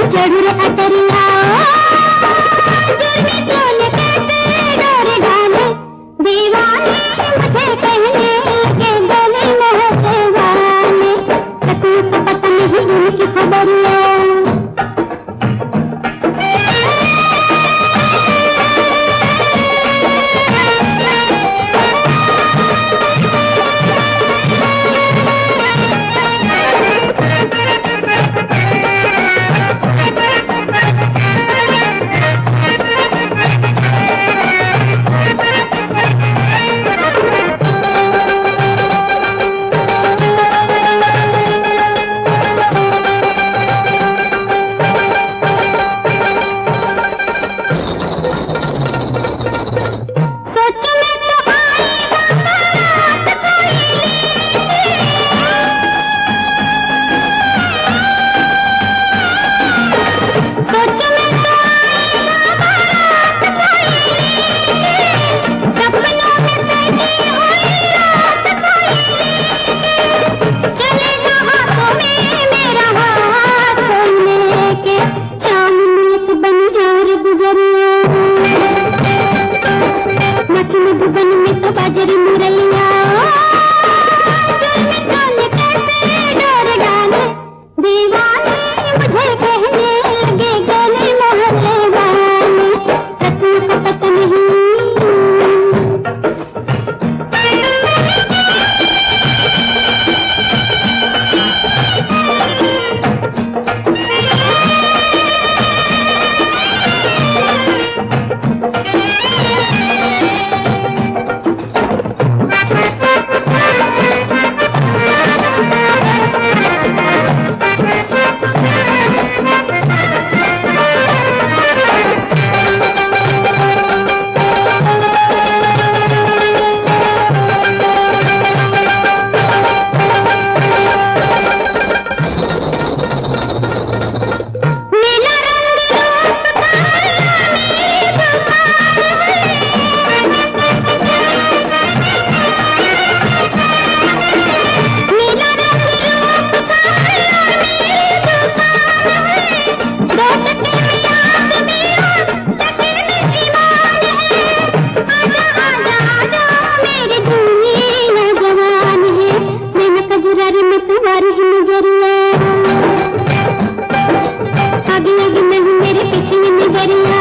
चढ़ रे अटरिया जुर्मी तूने कैसे डर डाले दीवाने मुझे कहने के गले महके वाले सकूं तो पता नहीं उनकी खबरिया बन में तो बाजरी मुरैया कैसे डर डाले दीवाने मुझे कहने लगे गले मोहल्ले वाले सकूं तो पता नहीं आगे आगे नहीं मेरे पीछे नजरिया